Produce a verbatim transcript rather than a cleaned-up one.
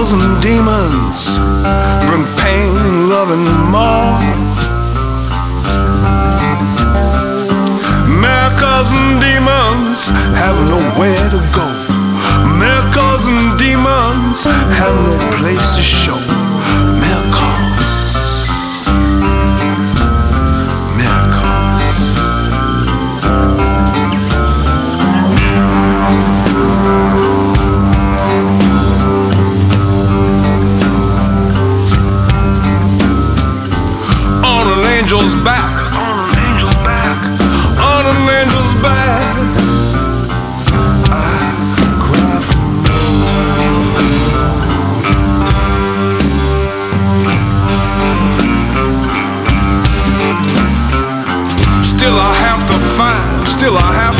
Miracles and demons bring pain, love, and more. Miracles and demons have nowhere to go. Miracles and demons have no place to show. Miracles, miracles. On an angel's back, on an angel's back, on an angel's back, I cry for still I have to find, still I have